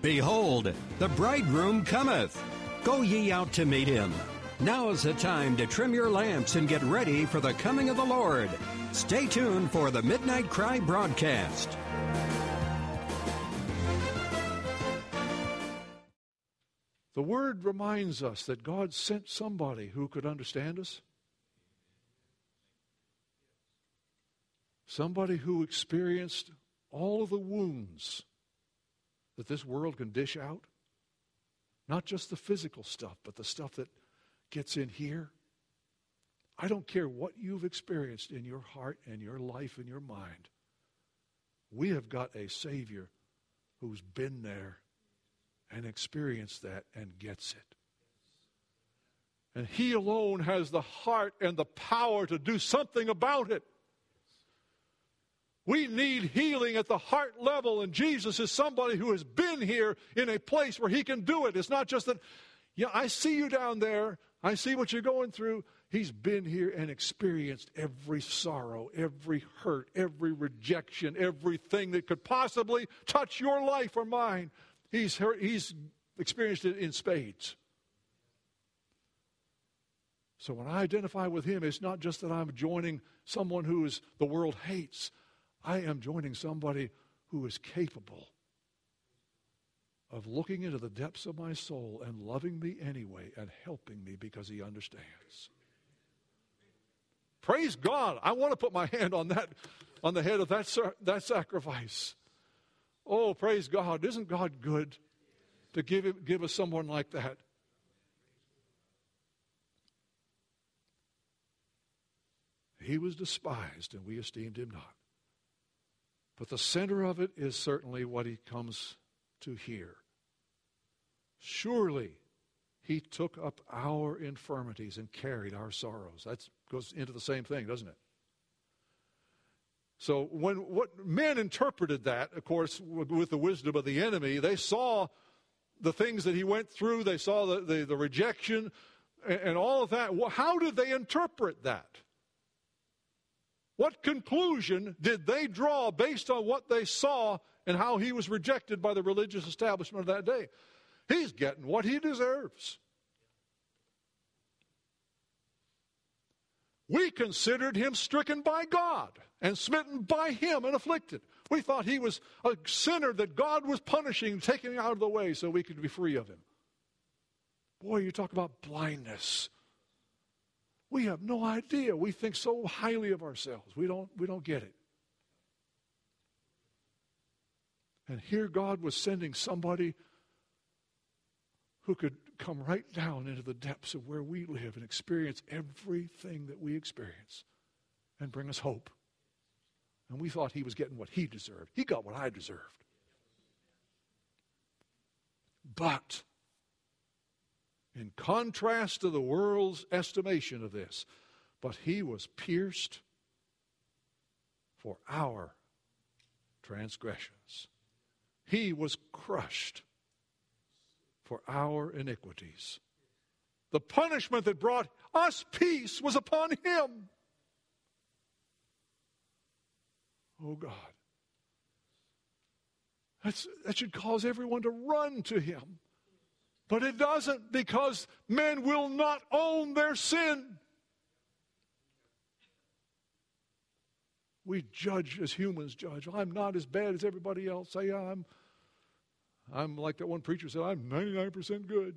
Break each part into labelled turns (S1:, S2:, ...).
S1: Behold, the bridegroom cometh. Go ye out to meet him. Now is the time to trim your lamps and get ready for the coming of the Lord. Stay tuned for the Midnight Cry broadcast.
S2: The Word reminds us that God sent somebody who could understand us. Somebody who experienced all of the wounds that this world can dish out. Not just the physical stuff, but the stuff that gets in here. I don't care what you've experienced in your heart and your life and your mind. We have got a Savior who's been there and experienced that and gets it. And He alone has the heart and the power to do something about it. We need healing at the heart level, and Jesus is somebody who has been here in a place where He can do it. It's not just that, I see you down there, I see what you're going through. He's been here and experienced every sorrow, every hurt, every rejection, everything that could possibly touch your life or mine. He's experienced it in spades. So when I identify with Him, it's not just that I'm joining someone who is the world hates. I am joining somebody who is capable of looking into the depths of my soul and loving me anyway and helping me because He understands. Praise God. I want to put my hand on the head of that sacrifice. Oh, praise God. Isn't God good to give us someone like that? He was despised, and we esteemed Him not. But the center of it is certainly what He comes to hear. Surely He took up our infirmities and carried our sorrows. That goes into the same thing, doesn't it? So what men interpreted that, of course, with the wisdom of the enemy, they saw the things that He went through. They saw the rejection and all of that. How did they interpret that? What conclusion did they draw based on what they saw and how He was rejected by the religious establishment of that day? He's getting what He deserves. We considered Him stricken by God and smitten by Him and afflicted. We thought He was a sinner that God was punishing, taking out of the way so we could be free of Him. Boy, you talk about blindness. We have no idea. We think so highly of ourselves. We don't get it. And here God was sending somebody who could come right down into the depths of where we live and experience everything that we experience and bring us hope. And we thought He was getting what He deserved. He got what I deserved. But in contrast to the world's estimation of this, but He was pierced for our transgressions. He was crushed for our iniquities. The punishment that brought us peace was upon Him. Oh God. That should cause everyone to run to Him. But it doesn't, because men will not own their sin. We judge as humans judge. I'm not as bad as everybody else. I'm like that one preacher said, I'm 99% good.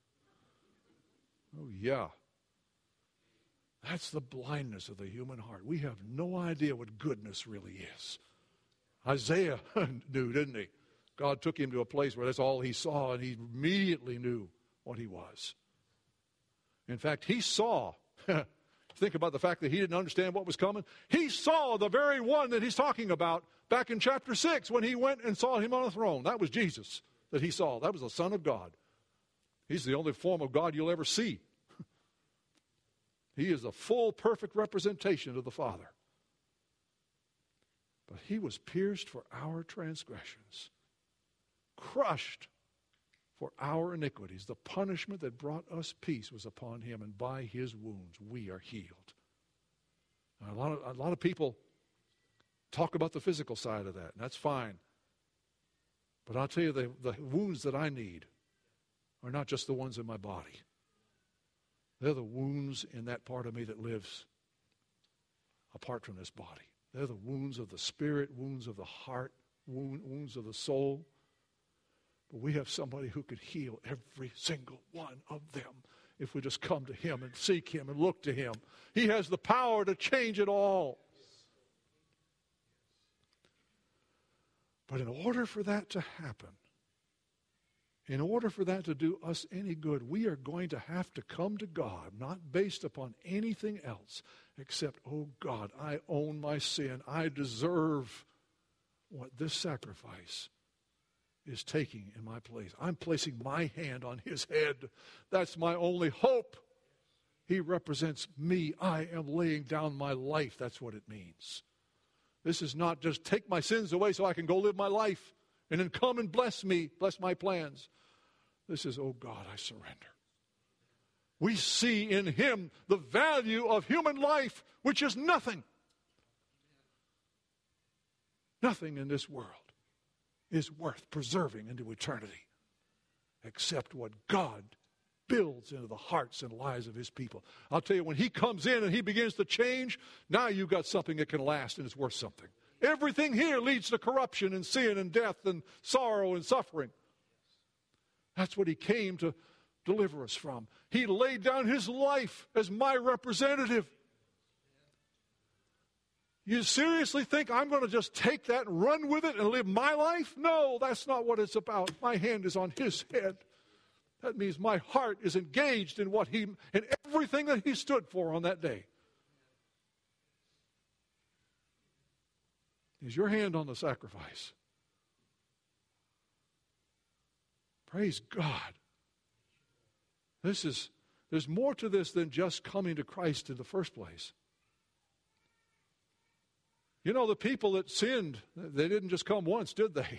S2: Oh, yeah. That's the blindness of the human heart. We have no idea what goodness really is. Isaiah knew, didn't he? God took him to a place where that's all he saw, and he immediately knew what he was. In fact, he saw, think about the fact that he didn't understand what was coming. He saw the very one that he's talking about back in chapter 6 when he went and saw Him on a throne. That was Jesus that he saw. That was the Son of God. He's the only form of God you'll ever see. He is a full, perfect representation of the Father. But He was pierced for our transgressions, crushed for our iniquities. The punishment that brought us peace was upon Him, and by His wounds we are healed. Now, a lot of people talk about the physical side of that, and that's fine. But I'll tell you, the wounds that I need are not just the ones in my body. They're the wounds in that part of me that lives apart from this body. They're the wounds of the spirit, wounds of the heart, wounds of the soul. But we have somebody who could heal every single one of them if we just come to him and seek him and look to him. He has the power to change it all. But in order for that to happen, in order for that to do us any good, we are going to have to come to God, not based upon anything else, except, oh God, I own my sin. I deserve what this sacrifice is taking in my place. I'm placing my hand on his head. That's my only hope. He represents me. I am laying down my life. That's what it means. This is not just take my sins away so I can go live my life and then come and bless me, bless my plans. This is, oh God, I surrender. We see in him the value of human life, which is nothing. Nothing in this world is worth preserving into eternity except what God builds into the hearts and lives of his people. I'll tell you, when he comes in and he begins to change, now you've got something that can last and is worth something. Everything here leads to corruption and sin and death and sorrow and suffering. That's what he came to deliver us from. He laid down his life as my representative. You seriously think I'm going to just take that and run with it and live my life? No, that's not what it's about. My hand is on his head. That means my heart is engaged in in everything that he stood for on that day. Is your hand on the sacrifice? Praise God. There's more to this than just coming to Christ in the first place. You know, the people that sinned, they didn't just come once, did they?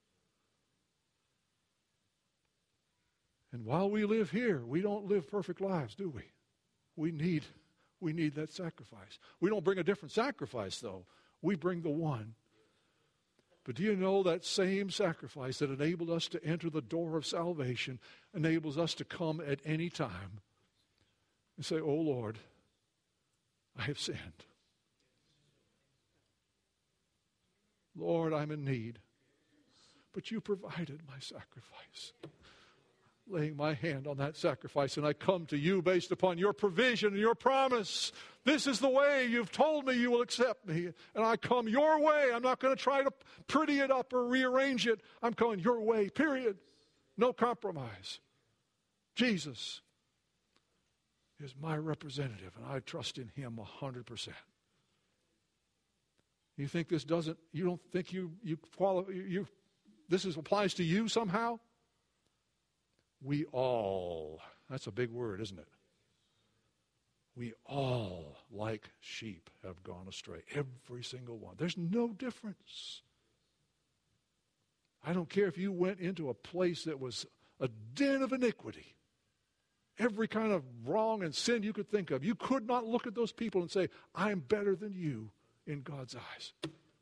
S2: And while we live here, we don't live perfect lives, do we? We need that sacrifice. We don't bring a different sacrifice, though. We bring the one. But do you know that same sacrifice that enabled us to enter the door of salvation enables us to come at any time and say, oh Lord, I have sinned. Lord, I'm in need. But you provided my sacrifice. Laying my hand on that sacrifice, and I come to you based upon your provision and your promise. This is the way you've told me you will accept me, and I come your way. I'm not going to try to pretty it up or rearrange it. I'm coming your way, period. No compromise. Jesus is my representative, and I trust in him 100%. You think this doesn't, you don't think this applies to you somehow? We all, that's a big word, isn't it? We all, like sheep, have gone astray. Every single one. There's no difference. I don't care if you went into a place that was a den of iniquity. Every kind of wrong and sin you could think of. You could not look at those people and say, I'm better than you in God's eyes.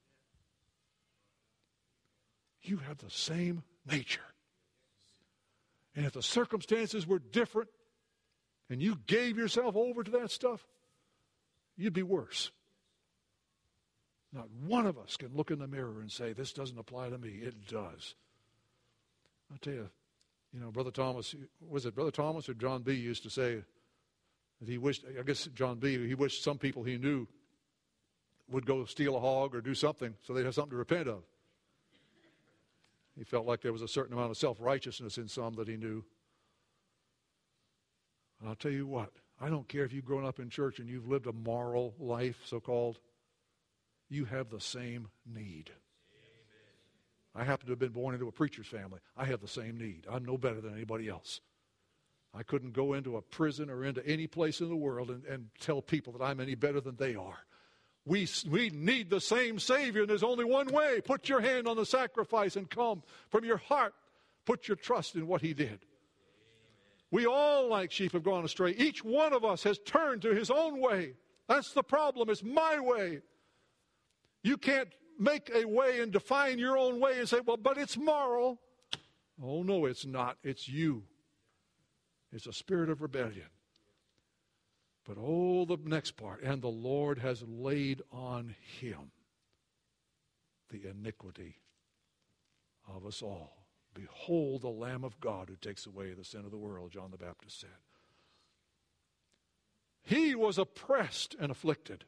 S2: You have the same nature. And if the circumstances were different and you gave yourself over to that stuff, you'd be worse. Not one of us can look in the mirror and say, this doesn't apply to me. It does. I'll tell you, Brother Thomas, was it Brother Thomas or John B. used to say that he wished, I guess John B., he wished some people he knew would go steal a hog or do something so they'd have something to repent of. He felt like there was a certain amount of self-righteousness in some that he knew. And I'll tell you what, I don't care if you've grown up in church and you've lived a moral life, so-called, you have the same need. Amen. I happen to have been born into a preacher's family. I have the same need. I'm no better than anybody else. I couldn't go into a prison or into any place in the world and tell people that I'm any better than they are. We need the same Savior, and there's only one way. Put your hand on the sacrifice and come from your heart. Put your trust in what he did. Amen. We all, like sheep, have gone astray. Each one of us has turned to his own way. That's the problem. It's my way. You can't make a way and define your own way and say, well, but it's moral. Oh, no, it's not. It's you. It's a spirit of rebellion. But oh, the next part, and the Lord has laid on him the iniquity of us all. Behold the Lamb of God who takes away the sin of the world, John the Baptist said. He was oppressed and afflicted.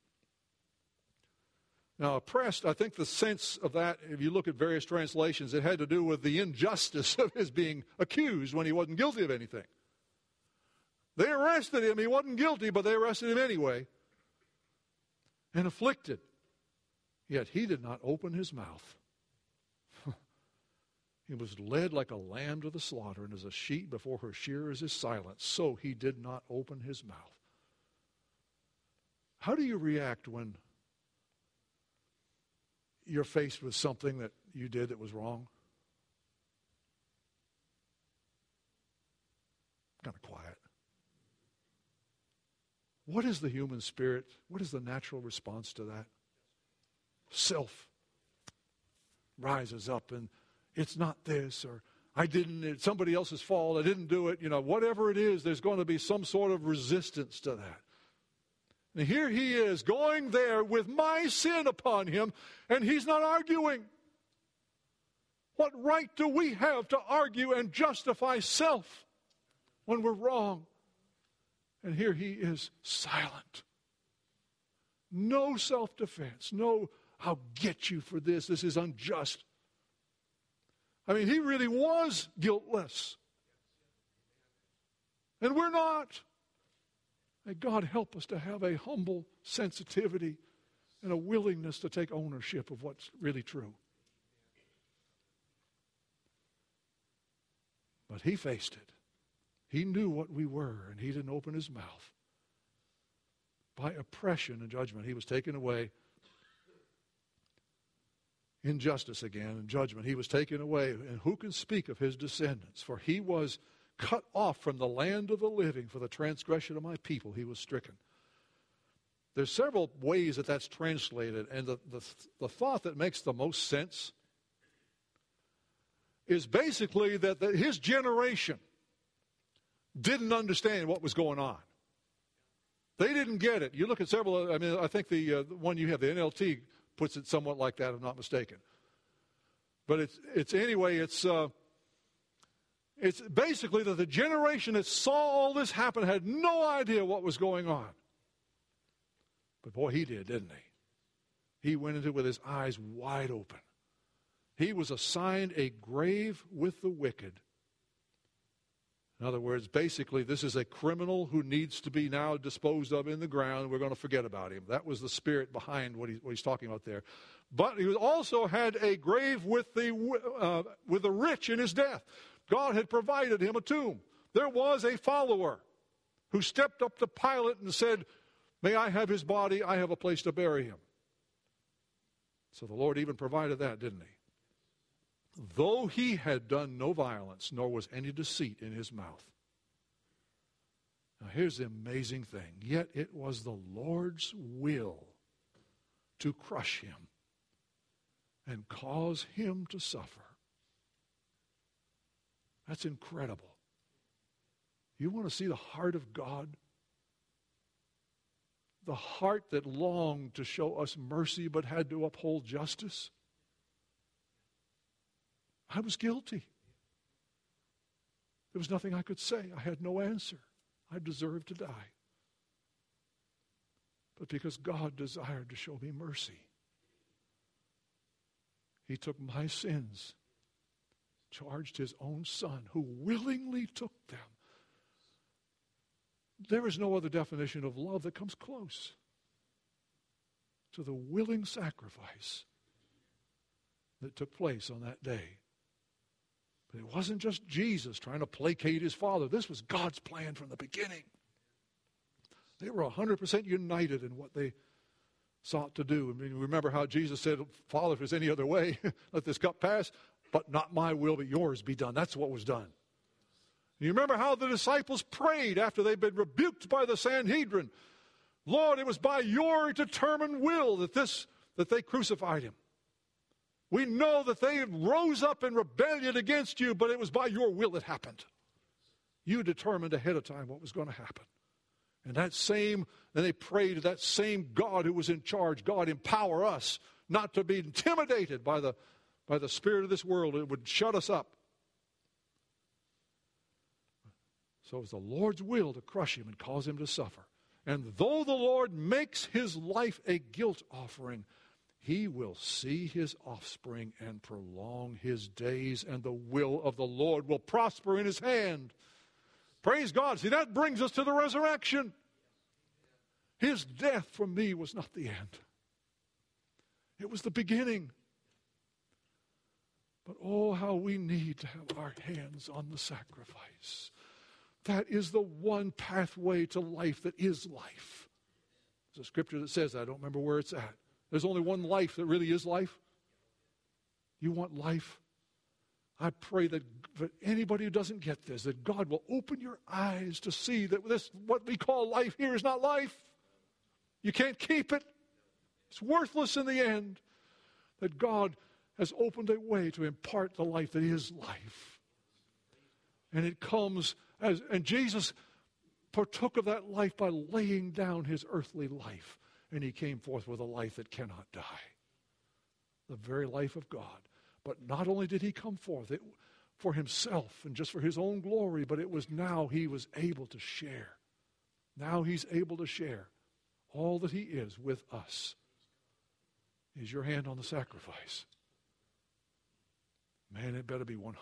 S2: Now, oppressed, I think the sense of that, if you look at various translations, it had to do with the injustice of his being accused when he wasn't guilty of anything. They arrested him. He wasn't guilty, but they arrested him anyway. And afflicted. Yet he did not open his mouth. He was led like a lamb to the slaughter, and as a sheep before her shearers is silent, so he did not open his mouth. How do you react when you're faced with something that you did that was wrong? Kind of quiet. What is the human spirit? What is the natural response to that? Self rises up, and it's not this, or I didn't, it's somebody else's fault, I didn't do it. You know, whatever it is, there's going to be some sort of resistance to that. And here he is going there with my sin upon him, and he's not arguing. What right do we have to argue and justify self when we're wrong? And here he is silent. No self-defense. No, I'll get you for this. This is unjust. I mean, he really was guiltless. And we're not. May God help us to have a humble sensitivity and a willingness to take ownership of what's really true. But he faced it. He knew what we were, and he didn't open his mouth. By oppression and judgment, he was taken away. Injustice again and judgment, he was taken away. And who can speak of his descendants? For he was cut off from the land of the living. For the transgression of my people he was stricken. There's several ways that that's translated, and the thought that makes the most sense is basically that his generation didn't understand what was going on. They didn't get it. You look at several, I think the one you have, the NLT, puts it somewhat like that, if I'm not mistaken. But it's basically that the generation that saw all this happen had no idea what was going on. But boy, he did, didn't he? He went into it with his eyes wide open. He was assigned a grave with the wicked. In other words, basically, this is a criminal who needs to be now disposed of in the ground. We're going to forget about him. That was the spirit behind what he's talking about there. But he also had a grave with the rich in his death. God had provided him a tomb. There was a follower who stepped up to Pilate and said, "May I have his body? I have a place to bury him." So the Lord even provided that, didn't he? Though he had done no violence, nor was any deceit in his mouth. Now here's the amazing thing. Yet it was the Lord's will to crush him and cause him to suffer. That's incredible. You want to see the heart of God? The heart that longed to show us mercy but had to uphold justice? I was guilty. There was nothing I could say. I had no answer. I deserved to die. But because God desired to show me mercy, he took my sins, charged his own son, who willingly took them. There is no other definition of love that comes close to the willing sacrifice that took place on that day. But it wasn't just Jesus trying to placate his Father. This was God's plan from the beginning. They were 100% united in what they sought to do. I mean, remember how Jesus said, "Father, if there's any other way, let this cup pass, but not my will, but yours be done." That's what was done. You remember how the disciples prayed after they'd been rebuked by the Sanhedrin. "Lord, it was by your determined will that they crucified him." We know that they rose up in rebellion against you, but it was by your will it happened. You determined ahead of time what was going to happen. And then they prayed to that same God who was in charge. God, empower us not to be intimidated by the spirit of this world. It would shut us up. So it was the Lord's will to crush him and cause him to suffer. And though the Lord makes his life a guilt offering, he will see his offspring and prolong his days, and the will of the Lord will prosper in his hand. Praise God. See, that brings us to the resurrection. His death for me was not the end. It was the beginning. But oh, how we need to have our hands on the sacrifice. That is the one pathway to life that is life. There's a scripture that says that. I don't remember where it's at. There's only one life that really is life. You want life? I pray that for anybody who doesn't get this, that God will open your eyes to see that this, what we call life here, is not life. You can't keep it. It's worthless in the end. That God has opened a way to impart the life that is life. And it comes and Jesus partook of that life by laying down his earthly life. And he came forth with a life that cannot die. The very life of God. But not only did he come forth for himself and just for his own glory, but it was now he was able to share. Now he's able to share all that he is with us. Is your hand on the sacrifice? Man, it better be 100%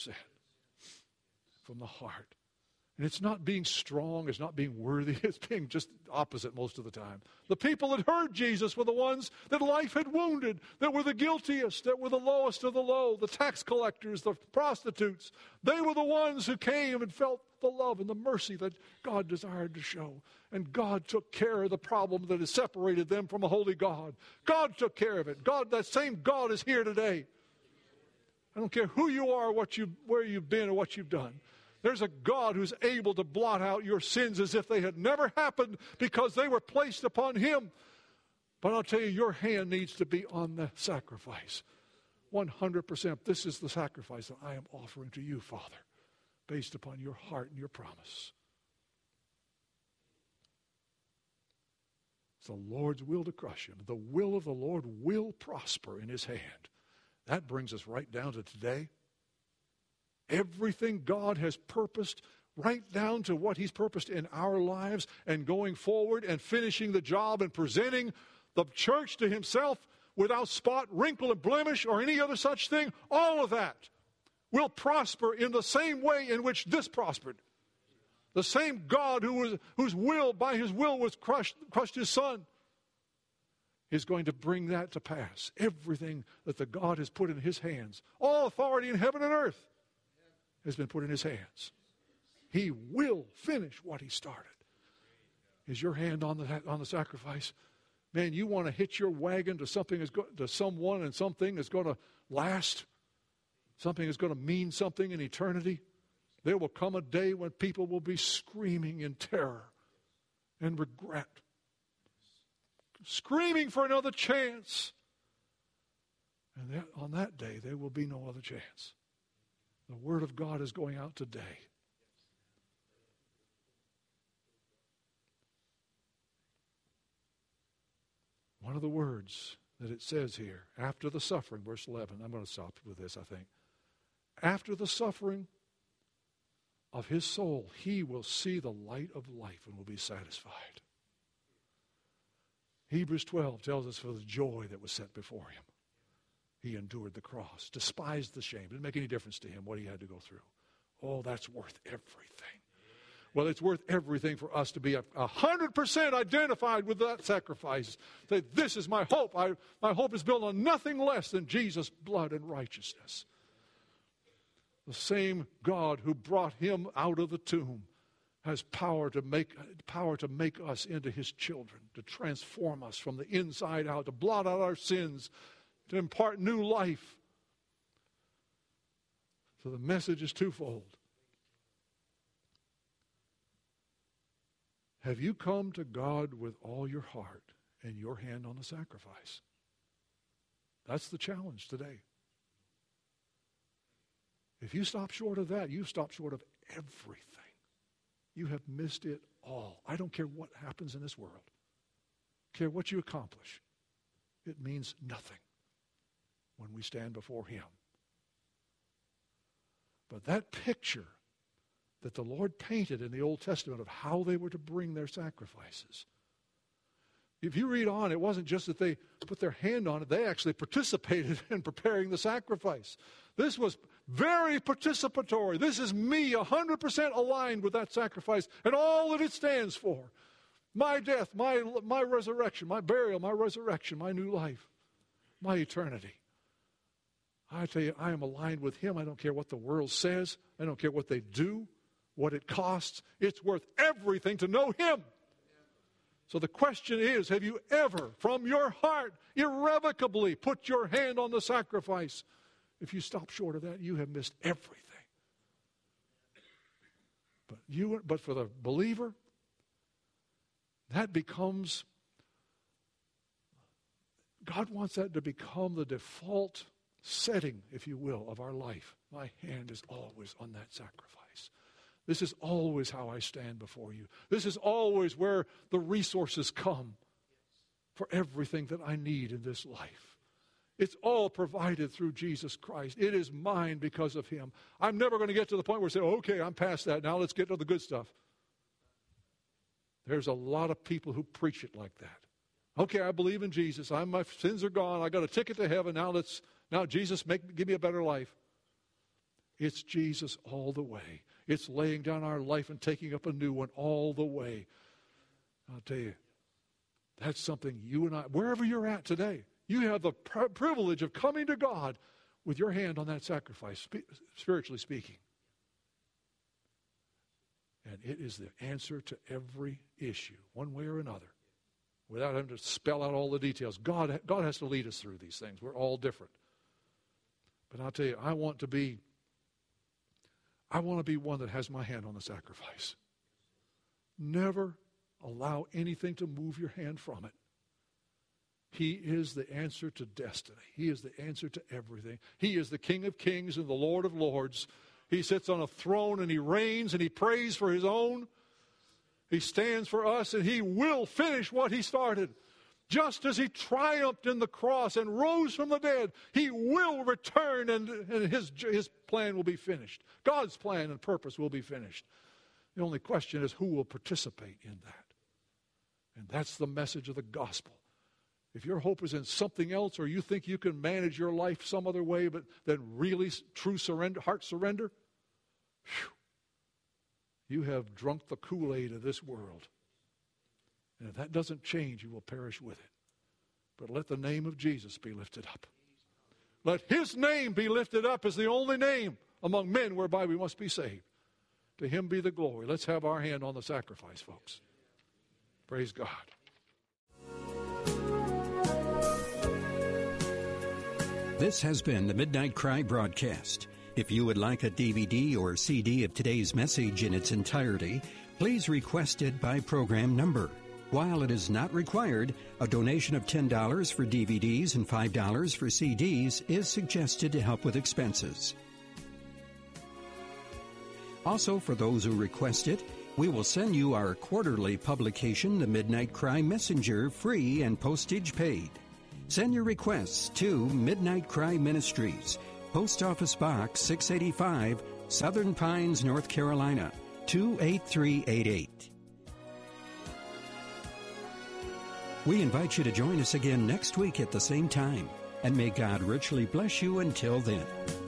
S2: from the heart. And it's not being strong, it's not being worthy, it's being just opposite most of the time. The people that heard Jesus were the ones that life had wounded, that were the guiltiest, that were the lowest of the low, the tax collectors, the prostitutes. They were the ones who came and felt the love and the mercy that God desired to show. And God took care of the problem that has separated them from a holy God. God took care of it. God, that same God is here today. I don't care who you are, where you've been, or what you've done. There's a God who's able to blot out your sins as if they had never happened because they were placed upon him. But I'll tell you, your hand needs to be on the sacrifice. 100%. This is the sacrifice that I am offering to you, Father, based upon your heart and your promise. It's the Lord's will to crush him. The will of the Lord will prosper in his hand. That brings us right down to today. Everything God has purposed, right down to what he's purposed in our lives and going forward and finishing the job and presenting the church to himself without spot, wrinkle, and blemish or any other such thing, all of that will prosper in the same way in which this prospered. The same God whose will, by his will, was crushed his son, is going to bring that to pass. Everything that the God has put in his hands, all authority in heaven and earth, has been put in his hands. He will finish what he started. Is your hand on the sacrifice? Man, you want to hitch your wagon to to someone and something that's going to last, something that's going to mean something in eternity. There will come a day when people will be screaming in terror and regret, screaming for another chance. And on that day, there will be no other chance. The Word of God is going out today. One of the words that it says here, after the suffering, verse 11, I'm going to stop with this, I think. After the suffering of his soul, he will see the light of life and will be satisfied. Hebrews 12 tells us for the joy that was set before him, he endured the cross, despised the shame. It didn't make any difference to him what he had to go through. Oh, that's worth everything. Well, it's worth everything for us to be 100% identified with that sacrifice. Say, this is my hope. My hope is built on nothing less than Jesus' blood and righteousness. The same God who brought him out of the tomb has power to make us into his children, to transform us from the inside out, to blot out our sins, to impart new life. So the message is twofold. Have you come to God with all your heart and your hand on the sacrifice? That's the challenge today. If you stop short of that, you stop short of everything. You have missed it all. I don't care what happens in this world. I care what you accomplish. It means nothing when we stand before Him. But that picture that the Lord painted in the Old Testament of how they were to bring their sacrifices, if you read on, it wasn't just that they put their hand on it. They actually participated in preparing the sacrifice. This was very participatory. This is me 100% aligned with that sacrifice and all that it stands for. My death, my resurrection, my burial, my resurrection, my new life, my eternity. I tell you, I am aligned with Him. I don't care what the world says. I don't care what they do, what it costs. It's worth everything to know Him. So the question is, have you ever, from your heart, irrevocably put your hand on the sacrifice? If you stop short of that, you have missed everything. But for the believer, that becomes, God wants that to become the default setting, if you will, of our life. My hand is always on that sacrifice. This is always how I stand before you. This is always where the resources come for everything that I need in this life. It's all provided through Jesus Christ. It is mine because of Him. I'm never going to get to the point where I say, okay, I'm past that. Now let's get to the good stuff. There's a lot of people who preach it like that. Okay, I believe in Jesus. My sins are gone. I got a ticket to heaven. Now Jesus, give me a better life. It's Jesus all the way. It's laying down our life and taking up a new one all the way. I'll tell you, that's something you and I, wherever you're at today, you have the privilege of coming to God with your hand on that sacrifice, spiritually speaking. And it is the answer to every issue, one way or another, without having to spell out all the details. God has to lead us through these things. We're all different. But I'll tell you, I want to be one that has my hand on the sacrifice. Never allow anything to move your hand from it. He is the answer to destiny. He is the answer to everything. He is the King of kings and the Lord of lords. He sits on a throne and He reigns and He prays for His own. He stands for us and He will finish what He started. Just as He triumphed in the cross and rose from the dead, He will return and His plan will be finished. God's plan and purpose will be finished. The only question is who will participate in that. And that's the message of the gospel. If your hope is in something else, or you think you can manage your life some other way but than really true surrender, heart surrender, you have drunk the Kool-Aid of this world. And if that doesn't change, you will perish with it. But let the name of Jesus be lifted up. Let His name be lifted up as the only name among men whereby we must be saved. To Him be the glory. Let's have our hand on the sacrifice, folks. Praise God.
S1: This has been the Midnight Cry broadcast. If you would like a DVD or CD of today's message in its entirety, please request it by program number. While it is not required, a donation of $10 for DVDs and $5 for CDs is suggested to help with expenses. Also, for those who request it, we will send you our quarterly publication, The Midnight Cry Messenger, free and postage paid. Send your requests to Midnight Cry Ministries, Post Office Box 685, Southern Pines, North Carolina, 28388. We invite you to join us again next week at the same time, and may God richly bless you until then.